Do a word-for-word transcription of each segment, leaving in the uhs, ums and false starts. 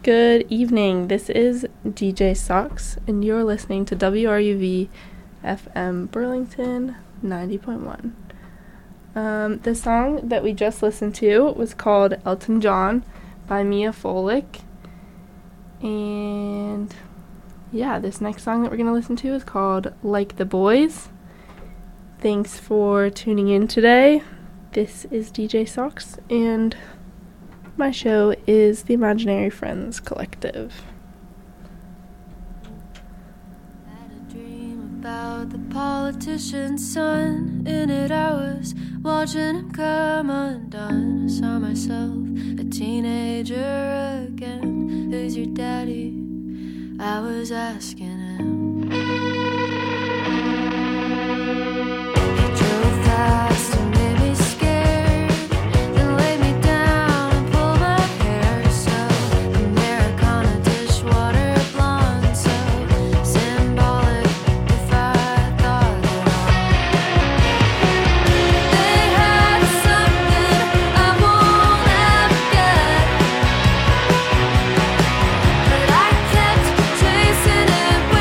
Good evening. This is D J Socks, and you're listening to W R U V F M Burlington ninety point one. Um, the song that we just listened to was called Elton John by Mia Folick. And yeah, this next song that we're going to listen to is called Like the Boys. Thanks for tuning in today. This is D J Socks, and my show is the Imaginary Friends Collective. I had a dream about the politician's son. In it I was watching him come undone. I saw myself a teenager again. Who's your daddy? I was asking him. He drove fast and made me scared, then laid me down and pulled my hair. So Americana dishwater blonde, so symbolic if I thought it all. They had something I won't ever get, but I kept chasing it.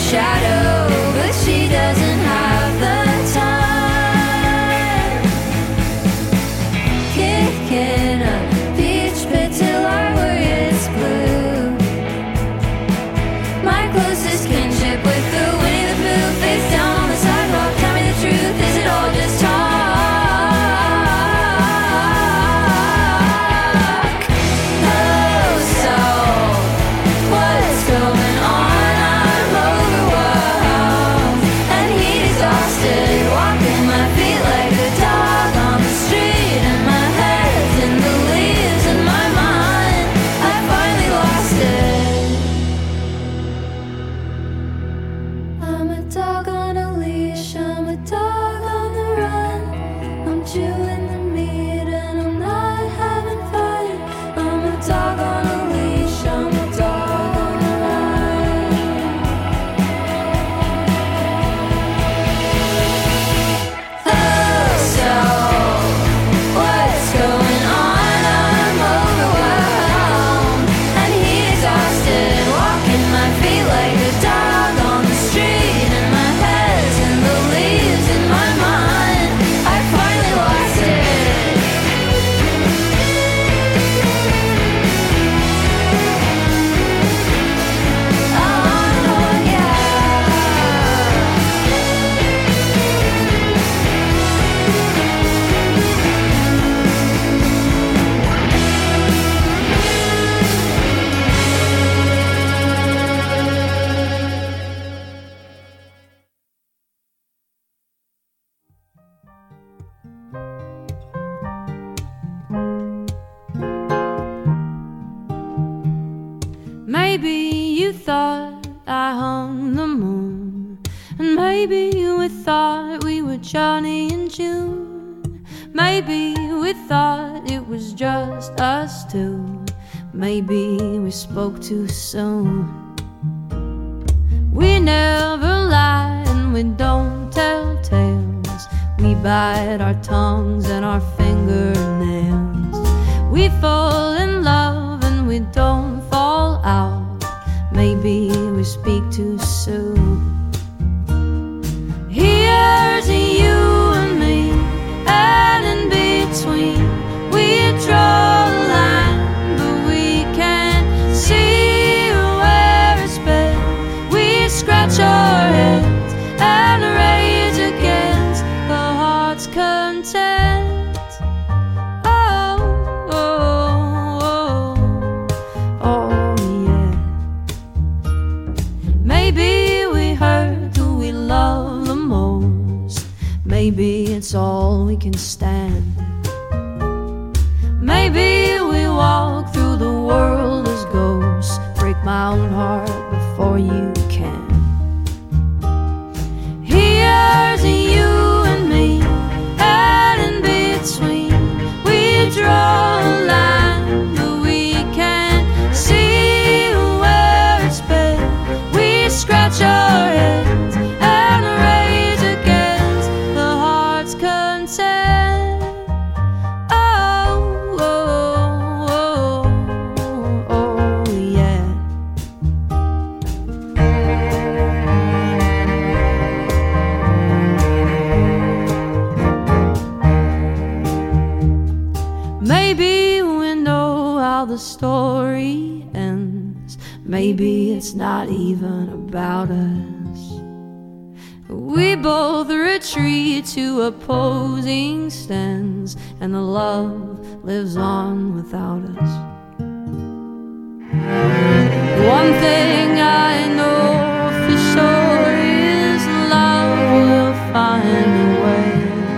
shadow, but she doesn't have the time. Kicking a peach pit till our warrior's blue. My closest kinship with the Winnie the Pooh, face down on the sidewalk. Tell me the truth, is it all just talk? Maybe you thought I hung the moon, and maybe we thought we were Johnny and June. Maybe we thought it was just us two. Maybe we spoke too soon. We never lie and we don't tell tales. We bite our tongues and our fingernails. We fall in love and we don't fall out. Maybe we speak too soon. Here's you and me, and in between we draw a line, but we can't see where it's been. We scratch our heads and rage against the heart's content. Maybe it's all we can stand. Maybe we walk through the world as ghosts. Break my own heart before you can. Here's you and me, and in between we draw a line, but we can't see where it's been. We scratch our heads and rage against the heart's consent. Oh, oh, oh, oh, yeah. Maybe we know how the story ends. Maybe it's not even about us. We both retreat to opposing stands, and the love lives on without us. One thing I know for sure is love will find a way.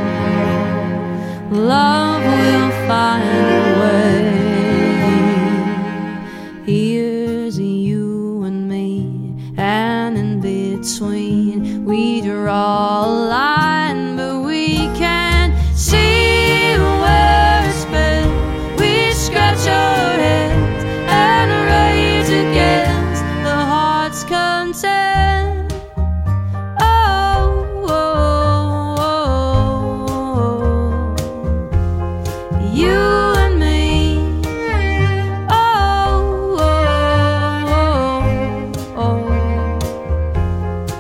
Love will find a way. Here's you and me, and in between we draw a line, but we can't see where it's been. We scratch our heads and rage against the heart's content. Oh, oh, oh, oh. You and me. Oh, oh, oh, oh.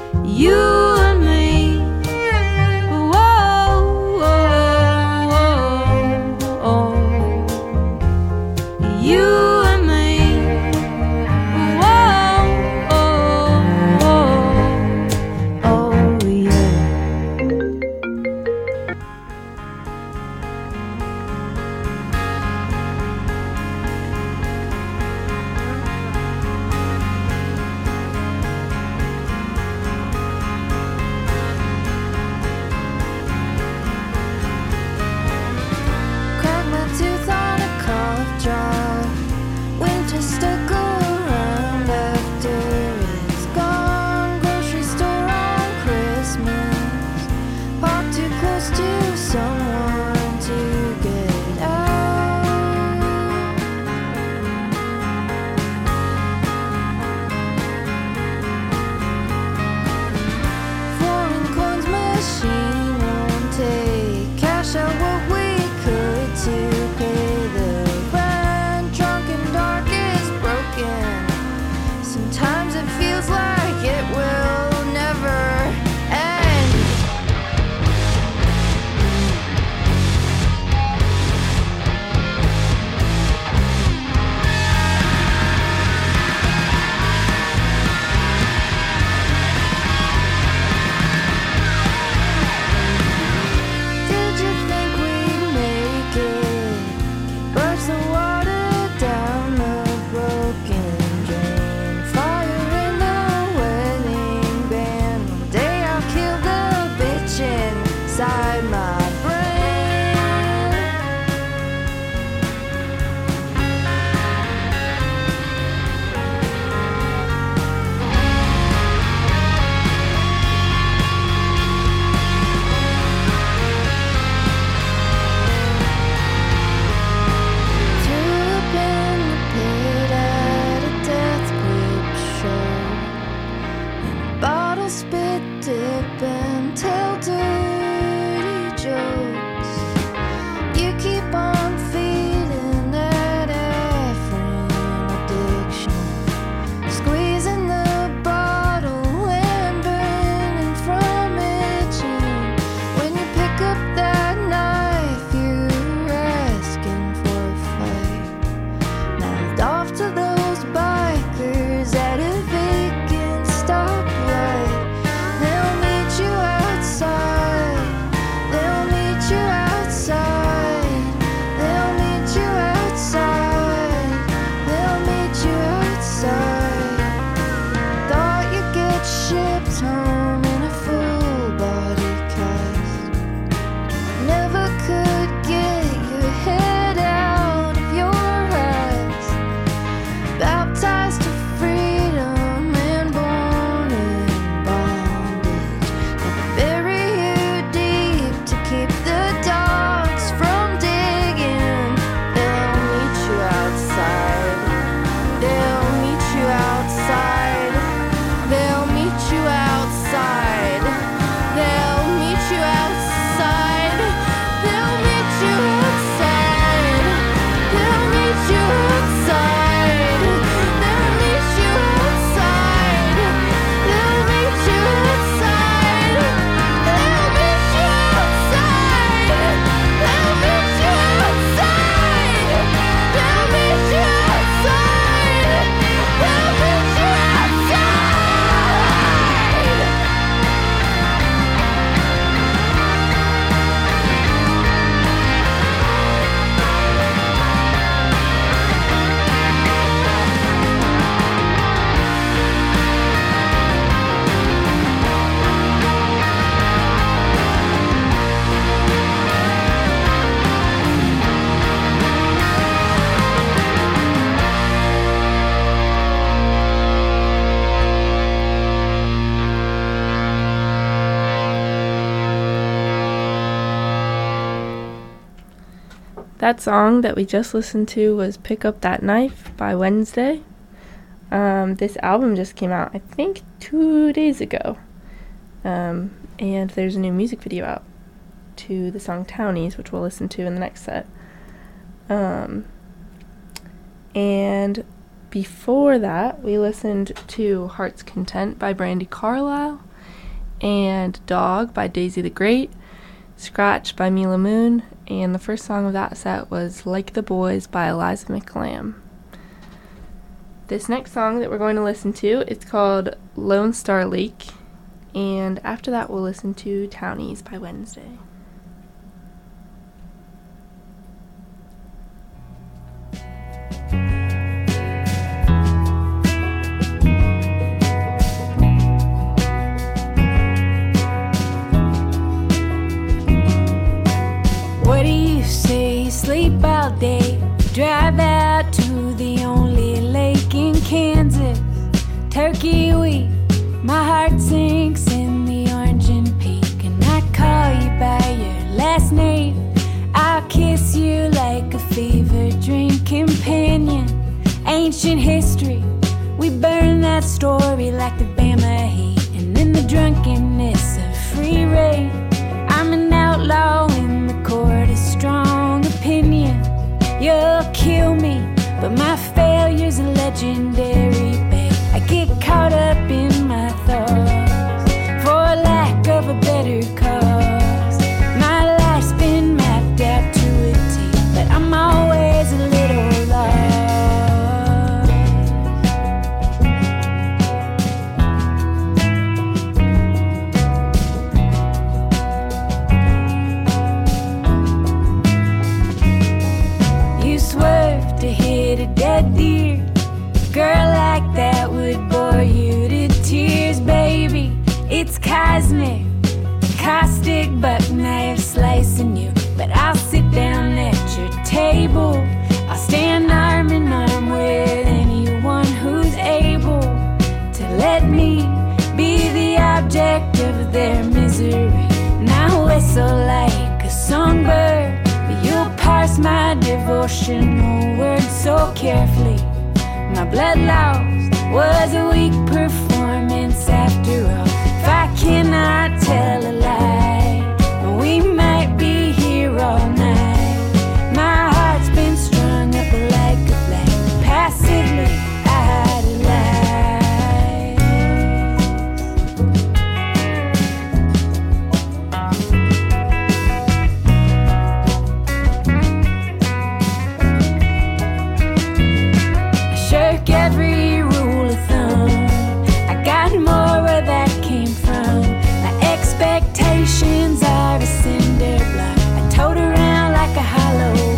That song that we just listened to was Pick Up That Knife by Wednesday. Um, this album just came out, I think, two days ago. Um, and there's a new music video out to the song Townies, which we'll listen to in the next set. Um, and before that, we listened to Heart's Content by Brandi Carlile, and Dog by Daisy the Great, Scratch by Mila Moon, and the first song of that set was Like the Boys by Eliza McLam. This next song that we're going to listen to, it's called Lone Star Lake, and after that we'll listen to Townies by Wednesday. What do you say? Sleep all day, drive out to the only lake in Kansas, turkey week. My heart sinks in the orange and pink, and I call you by your last name. I'll kiss you like a fever dream companion. Ancient history, we burn that story like the Bama heat, and in the drunkenness of free reign, I'm an outlaw in the court of strong opinion. You'll kill me, but my failure's a legendary, babe. I get caught up in my thoughts for lack of a better cause. My life's been mapped out to a T, but I'm always a little lost. You swerve to hit a dead deer. Girl like that would bore you to tears, baby. It's cosmic, caustic buck knife slicing you. But I'll sit down at your table. I'll stand arm in arm with anyone who's able to let me be the object of their misery. And I'll whistle like a songbird, but you'll parse my devotional words so carefully. My blood lost was a weak performance after all. If I cannot tell a lie, we might be here all night. My heart's been strung up like a flag, passively every rule of thumb. I got more where that came from. My expectations are a cinder block. I tote around like a hollow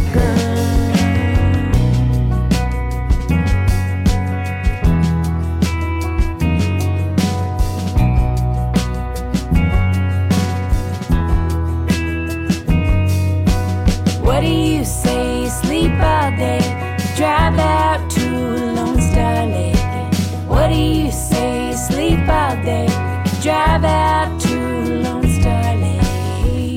gun. What do you say? Sleep all day, drive out to Lone Star Lake. What do you say? Sleep all day, drive out to Lone Star Lake.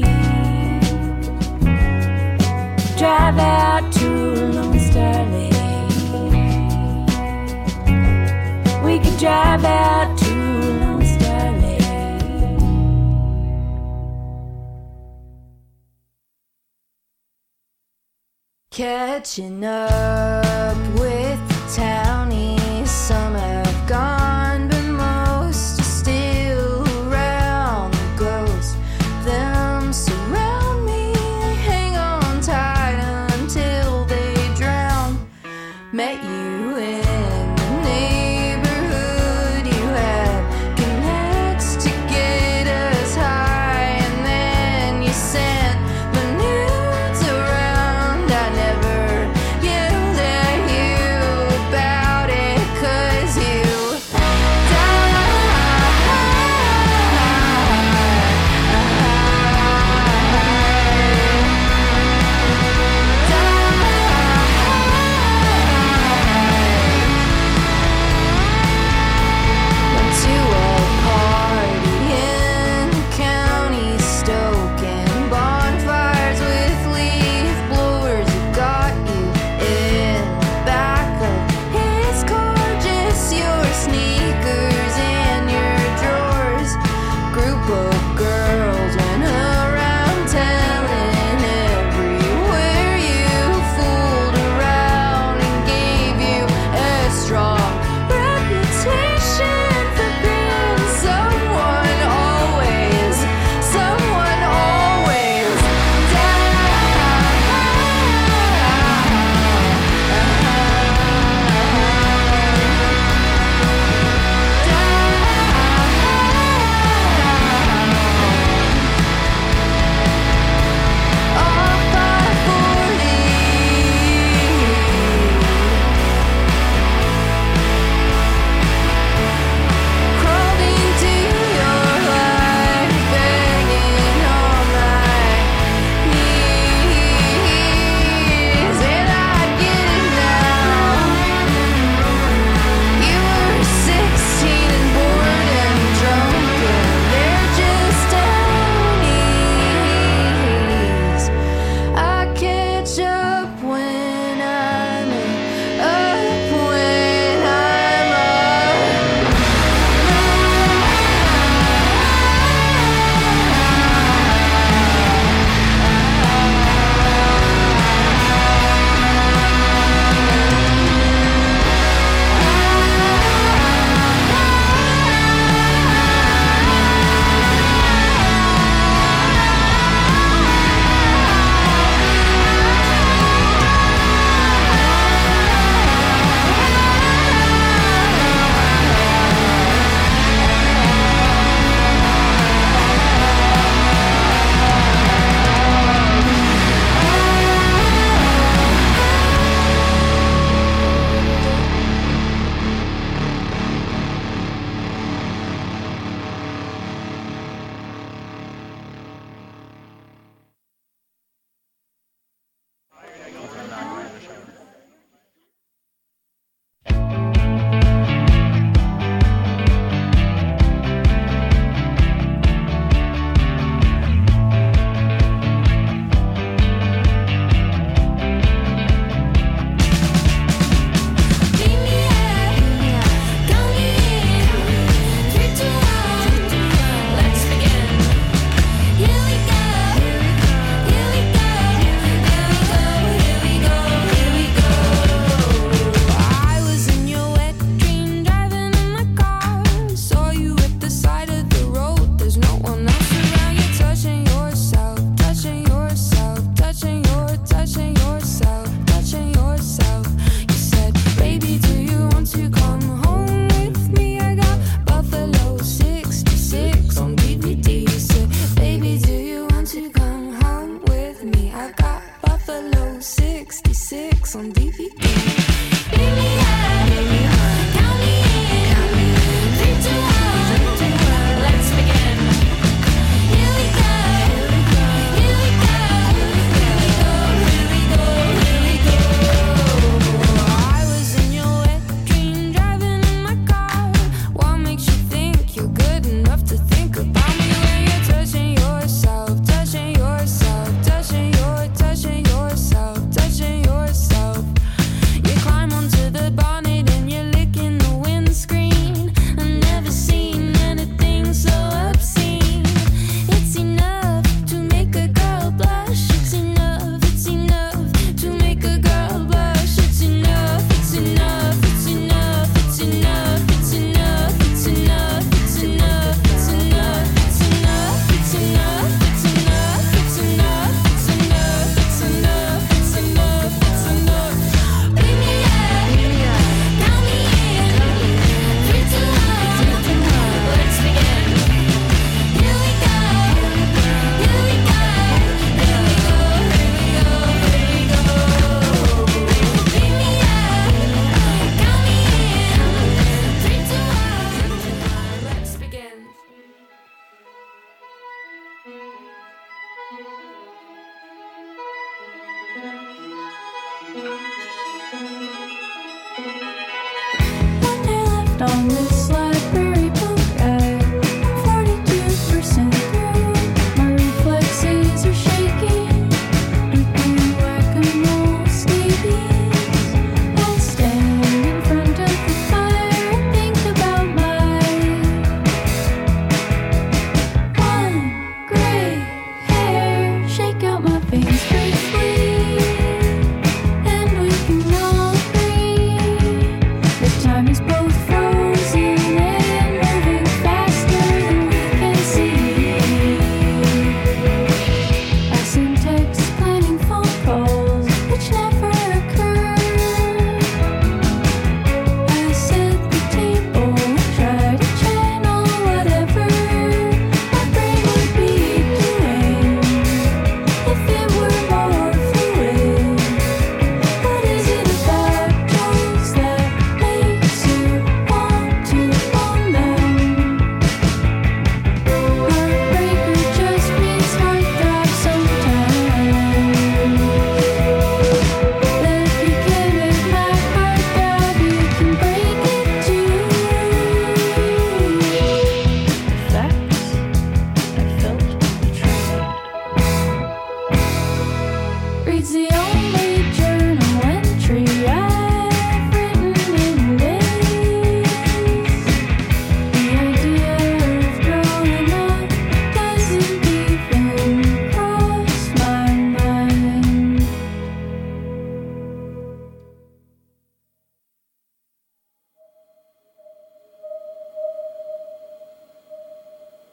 Drive out to Lone Star Lake. We could drive out to Lone Star Lake. Catching up with the townies, some have gone, but most are still around. The ghosts of them surround me, they hang on tight until they drown. Met you in the neighborhood, you had connects to get us high, and then you sent the nudes around. I never yelled at you.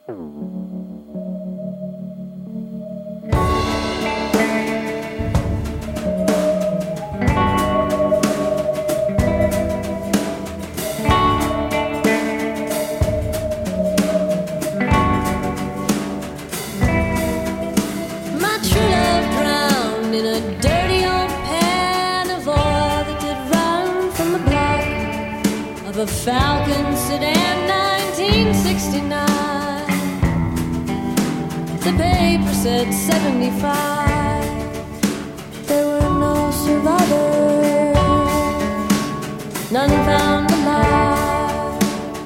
A Falcon sedan, nineteen sixty-nine. The paper said seventy-five. There were no survivors, none found alive.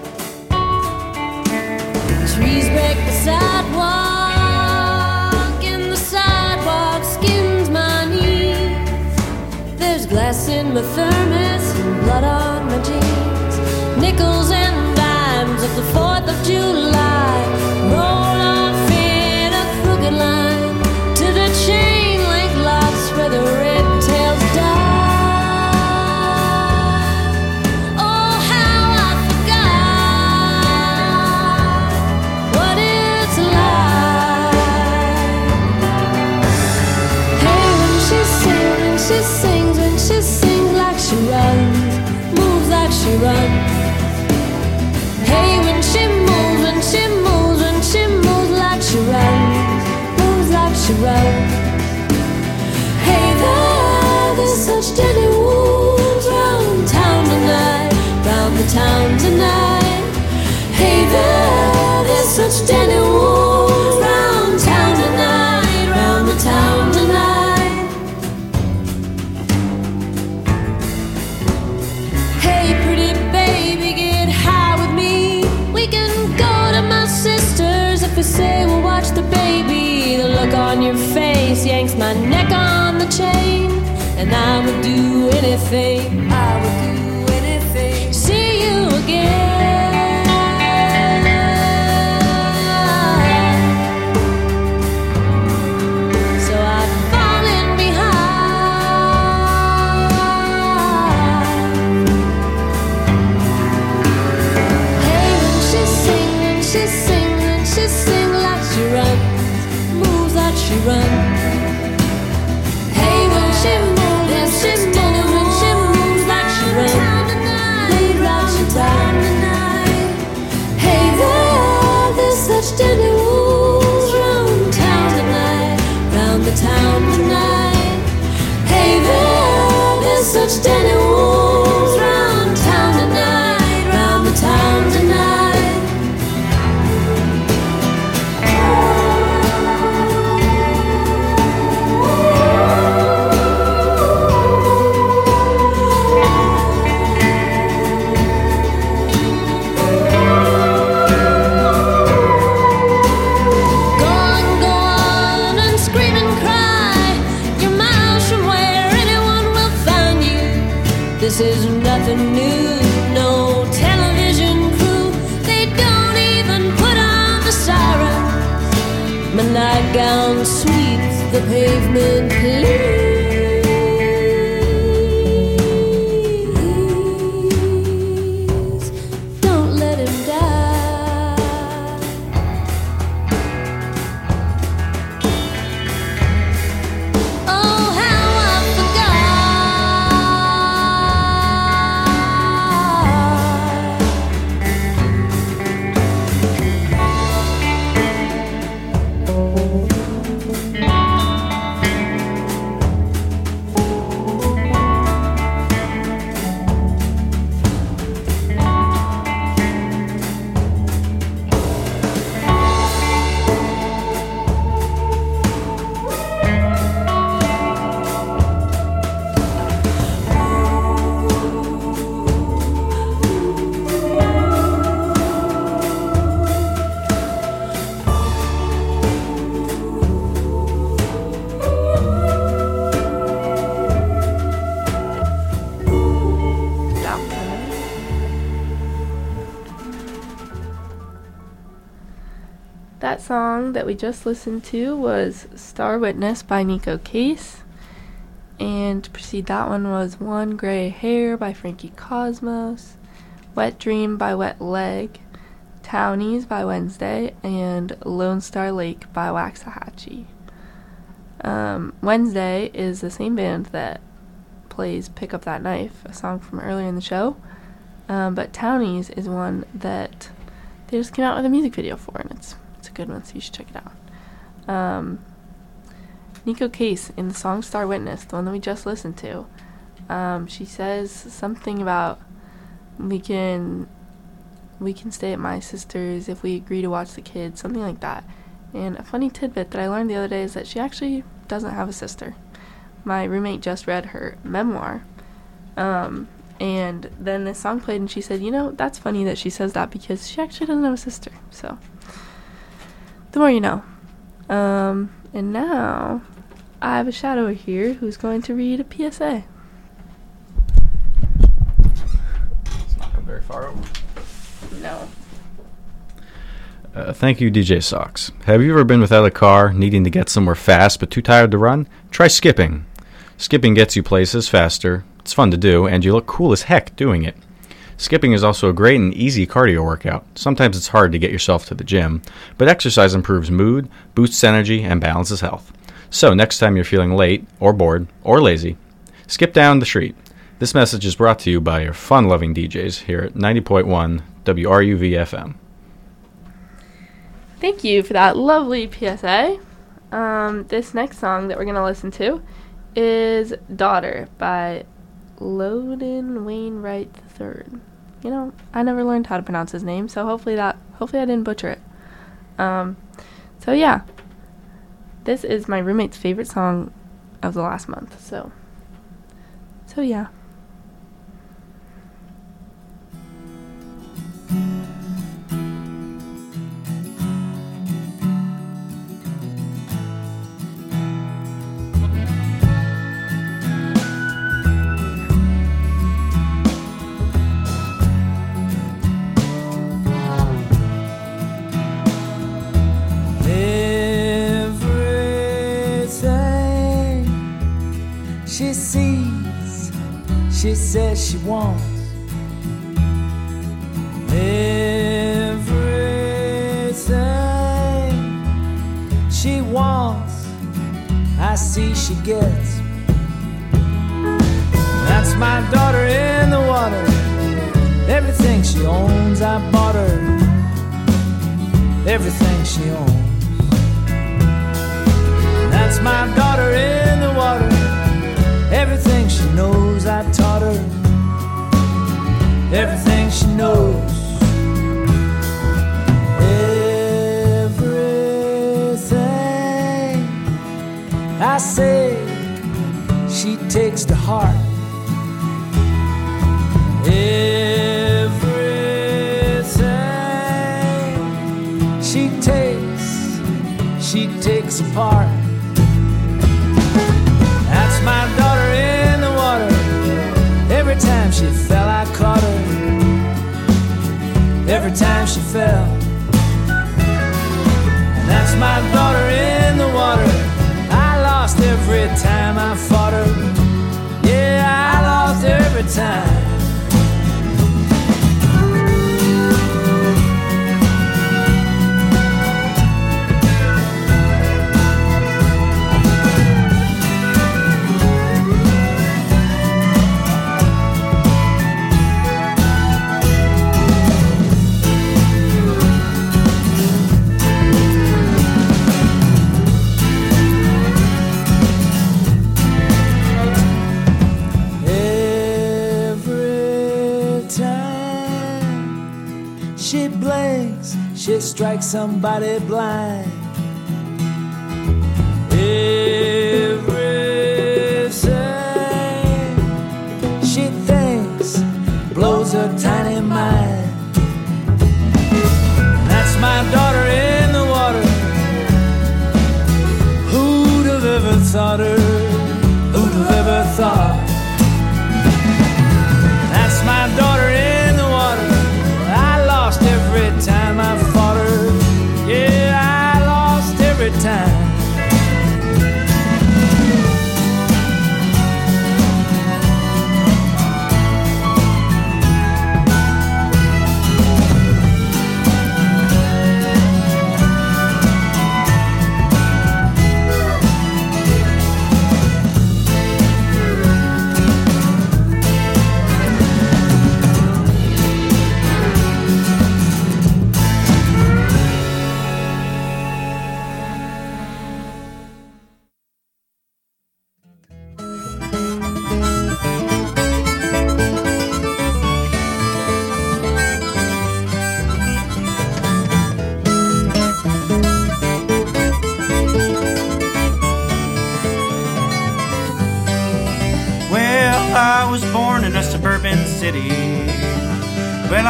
Trees break the sidewalk, and the sidewalk skins my knees. There's glass in my thermos and blood on my jeans. Nickels and dimes of the fourth of July roll off in a crooked line to the chain link lots where the red tails die. Oh, how I forgot what it's like. Hey, when she sings, when she sings, when she sings like she runs, moves like she runs. Hey, when she moves, when she moves, when she moves like she runs, moves like she runs. Hey there, there's such deadly wounds round town tonight, round the town tonight. Hey there, there's such deadly wounds round town tonight, round the town tonight. Hey, pretty baby, get high with me. We can go to my sister's if we say we'll watch the baby. The look on your face yanks my neck on the chain, and I would do anything, I would do anything, see you again. So I'd fall in behind. Hey, when she sings, when she sings, when she sings like she runs, moves like she runs. Hey, when she moves, when she moves, when she moves like she runs, moves like she runs. Hey there, there's such deadly wolves round town tonight, round the town tonight. Hey there, there's such deadly wolves round town tonight, round the town tonight. Go on, go on and scream and cry. You're miles from where anyone will find you. This is nothing new, no television crew. They don't even put on the sirens. My nightgown sweeps the pavement please. Don't let him die. Oh, how I That song that we just listened to was Star Witness by Nico Case. And to precede that one was One Gray Hair by Frankie Cosmos. Wet Dream by Wet Leg. Townies by Wednesday, and Lone Star Lake by Waxahachie. Um, Wednesday is the same band that plays Pick Up That Knife, a song from earlier in the show. Um, but Townies is one that they just came out with a music video for, and it's it's a good one, so you should check it out. Um, Nico Case in the song Star Witness, the one that we just listened to, um, she says something about we can we can stay at my sister's if we agree to watch the kids, something like that. And a funny tidbit that I learned the other day is that she actually doesn't have a sister. My roommate just read her memoir, um, and then this song played, and she said, you know, that's funny that she says that because she actually doesn't have a sister. So, the more you know. Um, and now, I have a shadow here who's going to read a P S A. It's not come very far over. No. Uh, thank you, D J Socks. Have you ever been without a car, needing to get somewhere fast but too tired to run? Try skipping. Skipping gets you places faster, it's fun to do, and you look cool as heck doing it. Skipping is also a great and easy cardio workout. Sometimes it's hard to get yourself to the gym, but exercise improves mood, boosts energy, and balances health. So next time you're feeling late, or bored, or lazy, skip down the street. This message is brought to you by your fun-loving D Js here at ninety point one W R U V F M. Thank you for that lovely P S A. Um, this next song that we're going to listen to is Daughter by Loudon Wainwright the third. You know, I never learned how to pronounce his name, so hopefully that hopefully I didn't butcher it. Um, so yeah, this is my roommate's favorite song of the last month. So, so yeah. She sees, she says she wants everything she wants, I see she gets. That's my daughter in the water. Everything she owns, I bought her. Everything she owns. That's my daughter in the water. Everything she knows, I taught her. Everything she knows. Everything I say, she takes to heart. Everything she takes, she takes apart. That's my daughter in the water. Every time she fell, I caught her. Every time she fell. And that's my daughter in the water. I lost every time I fought her. Yeah, I lost every time. She strikes somebody blind. Everything she thinks blows her tiny mind. That's my daughter in the water. Who'd have ever thought her? Who'd have ever thought? That's my daughter in the water. I lost every time I fought her. Yeah, I lost every time.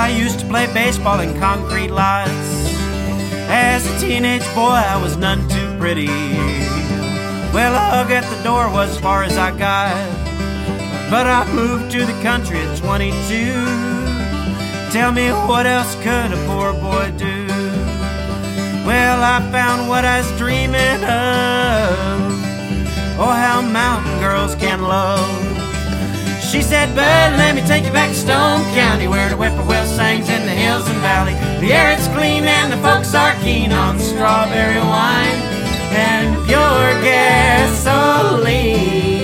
I used to play baseball in concrete lots. As a teenage boy, I was none too pretty. Well, a hug at the door was as far as I got. But I moved to the country at twenty-two. Tell me, what else could a poor boy do? Well, I found what I was dreaming of. Oh, how mountain girls can love. She said, bud, let me take you back to Stone County, where the whippoorwill sings in the hills and valley. The air is clean and the folks are keen on strawberry wine and pure gasoline.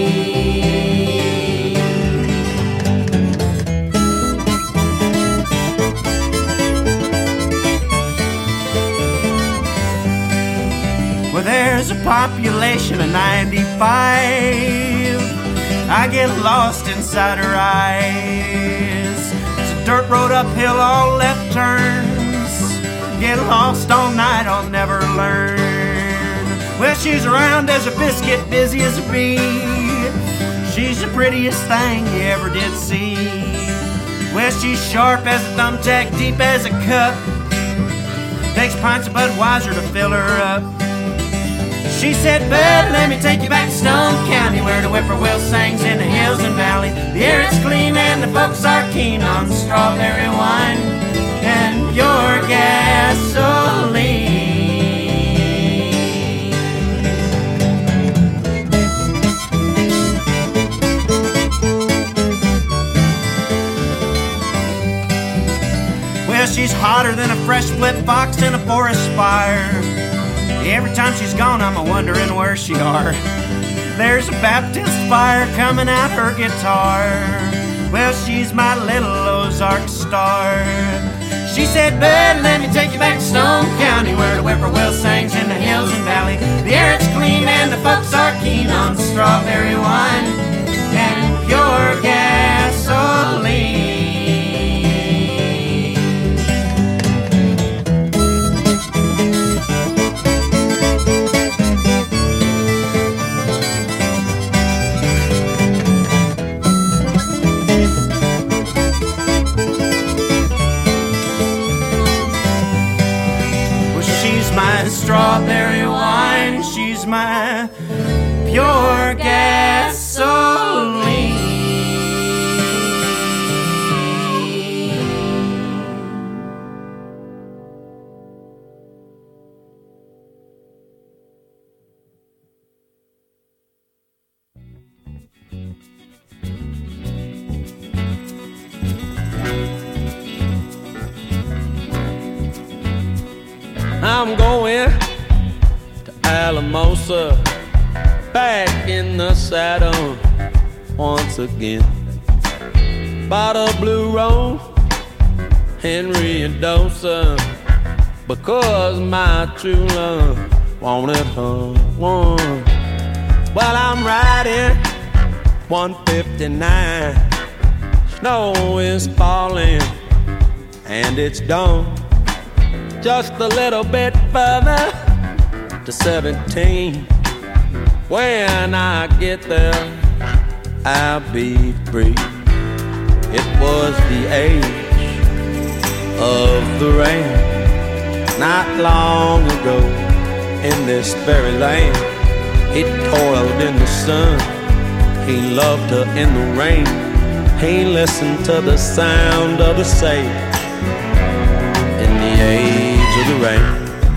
Well, there's a population of ninety-five. I get lost inside her eyes. It's a dirt road uphill, all left turns. Get lost all night, I'll never learn. Well, she's round as a biscuit, busy as a bee. She's the prettiest thing you ever did see. Well, she's sharp as a thumbtack, deep as a cup. Takes pints of Budweiser to fill her up. She said, bud, let me take you back to Stone County, where the whippoorwill sings in the hills and valley. The air is clean and the folks are keen on strawberry wine and pure gasoline. Well, she's hotter than a fresh split fox in a forest fire. Every time she's gone, I'm a-wondering where she are. There's a Baptist fire coming out her guitar. Well, she's my little Ozark star. She said, bud, let me take you back to Stone County, where the whippoorwill sings in the hills and valley. The air is clean and the folks are keen on strawberry wine and pure gasoline. Strawberry wine, she's my pure gasoline. I'm going to Alamosa, back in the saddle once again. Bought a blue roan, Henry Adosa, because my true love wanted her one. Well, I'm riding one fifty-nine. Snow is falling and it's dawn. Just a little bit further to seventeen. When I get there, I'll be free. It was the age of the rain. Not long ago, in this very land, he toiled in the sun, he loved her in the rain. He listened to the sound of the sage in the age of the rain.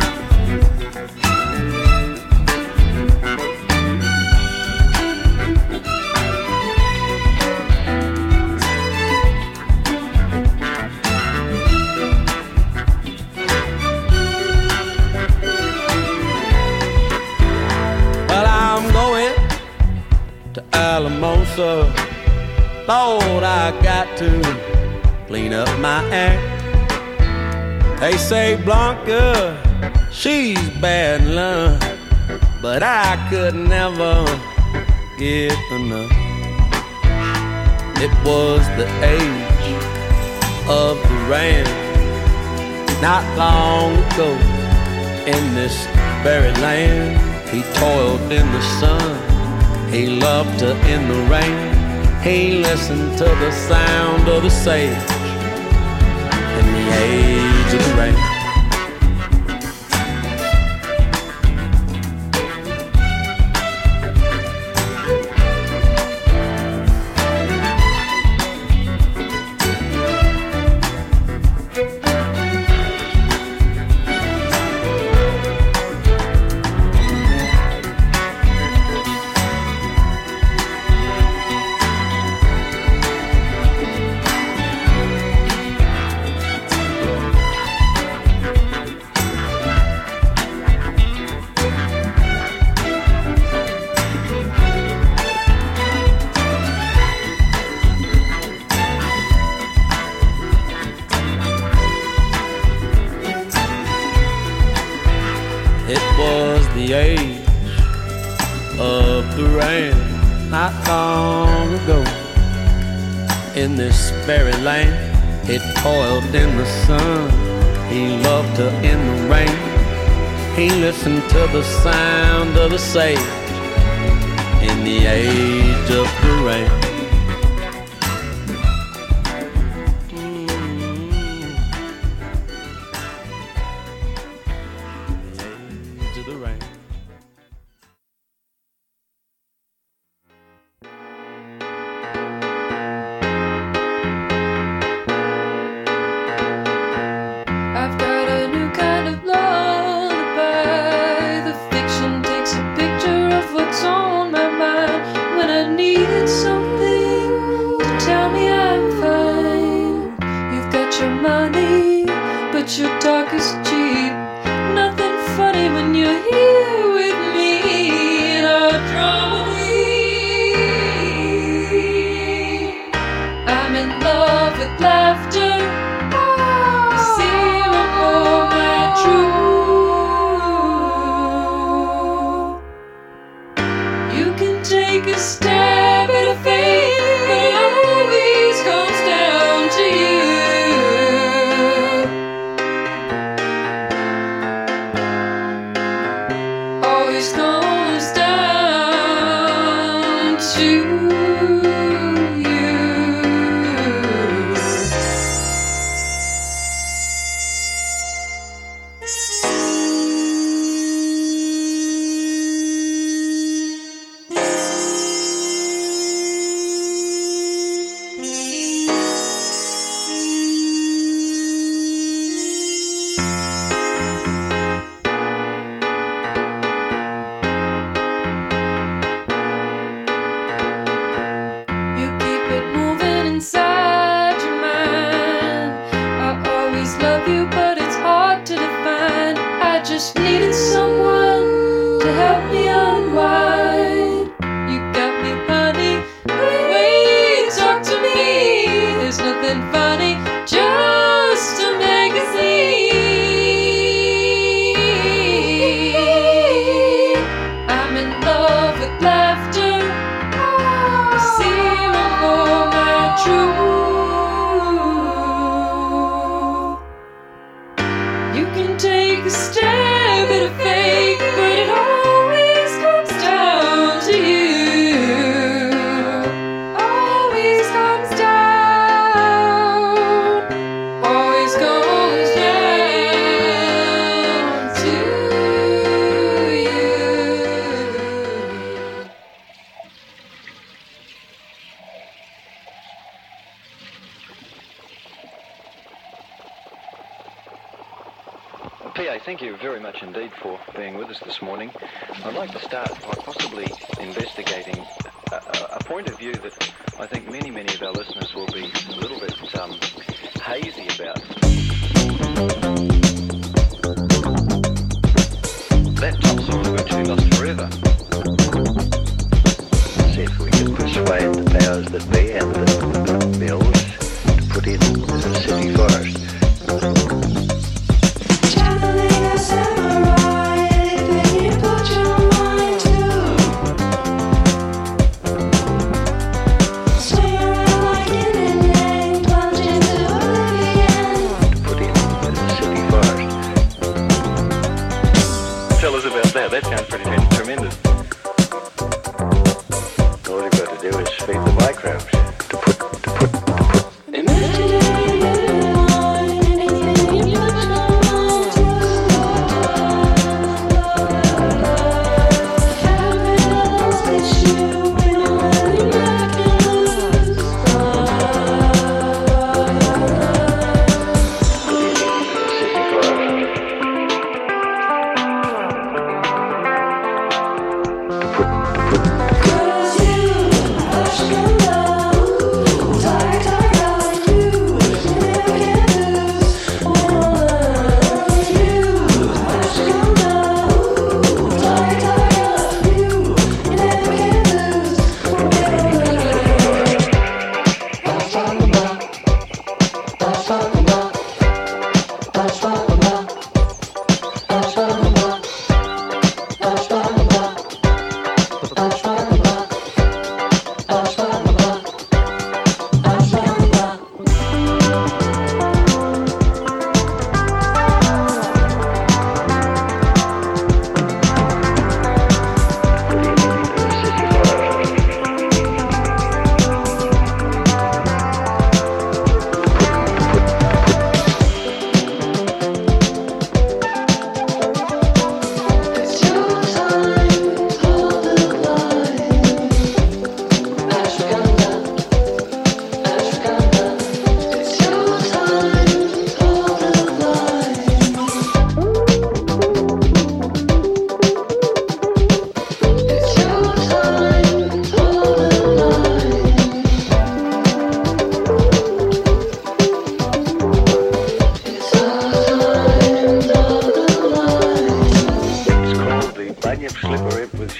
Well, I'm going to Alamosa. Lord, I got to clean up my act. They say Blanca, she's bad luck, but I could never get enough. It was the age of the rain. Not long ago, in this very land, he toiled in the sun, he loved her in the rain. He listened to the sound of the sage in age of the rain. It was the age of the rain, not long ago. In this very land, it toiled in the sun. He loved her in the rain. He listened to the sound of the sage in the age of the rain. P A, thank you very much indeed for being with us this morning. I'd like to start by possibly investigating a, a, a point of view that I think many, many of our listeners will be a little bit um, hazy about. That top song is going to be lost forever. See if we can persuade the powers that be and the bills to put in the city forest. Put in the city forest.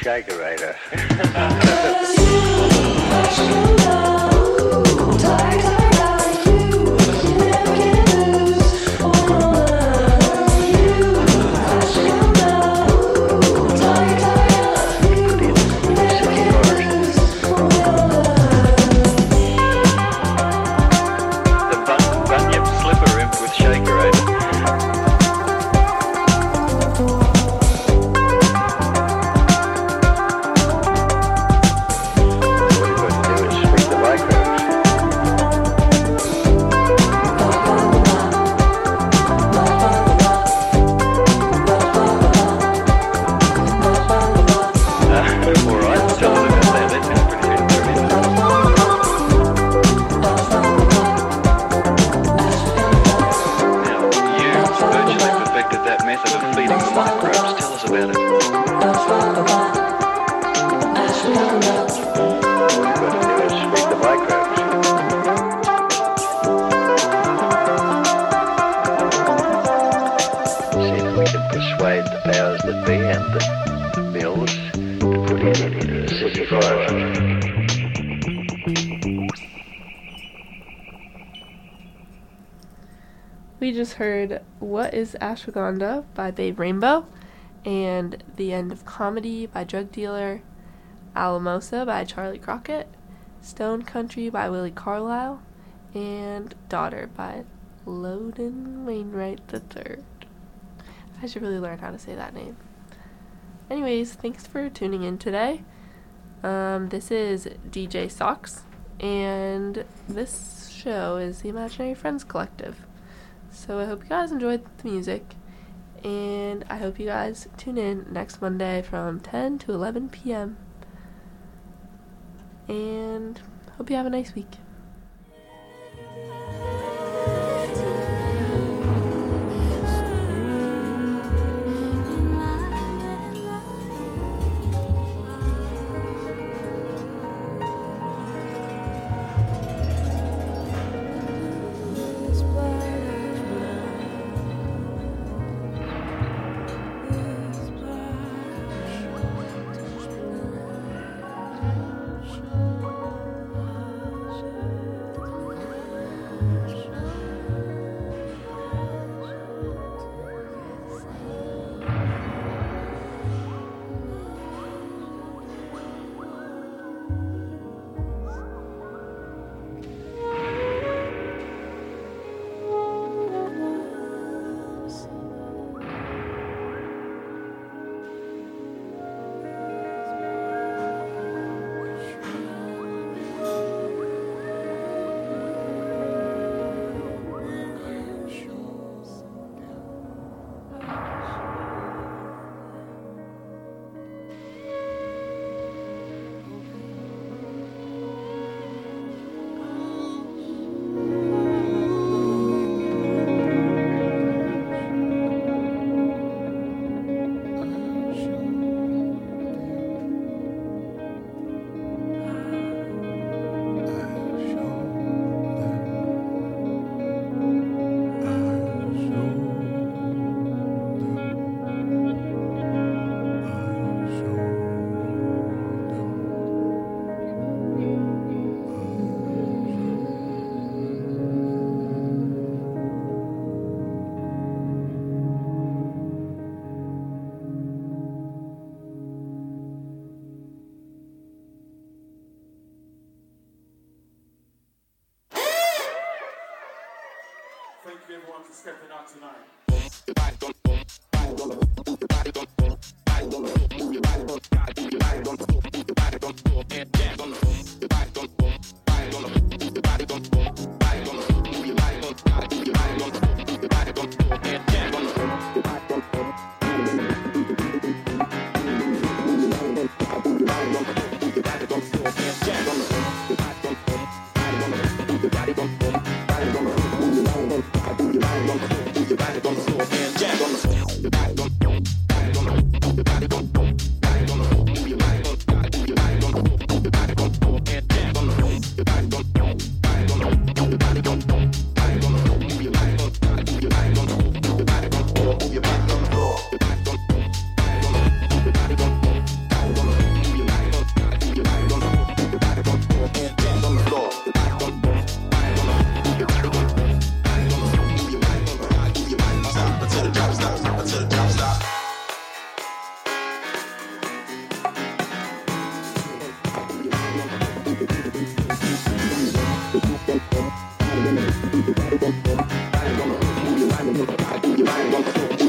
Shakerator. We just heard What is Ashwagandha by Babe Rainbow, and The End of Comedy by Drug Dealer, Alamosa by Charlie Crockett, Stone Country by Willie Carlisle, and Daughter by Loudon Wainwright the third. I should really learn how to say that name. Anyways, thanks for tuning in today. Um, this is D J Socks, and this show is the Imaginary Friends Collective. So I hope you guys enjoyed the music, and I hope you guys tune in next Monday from ten to eleven p.m. And hope you have a nice week. Thank you everyone for stepping out tonight.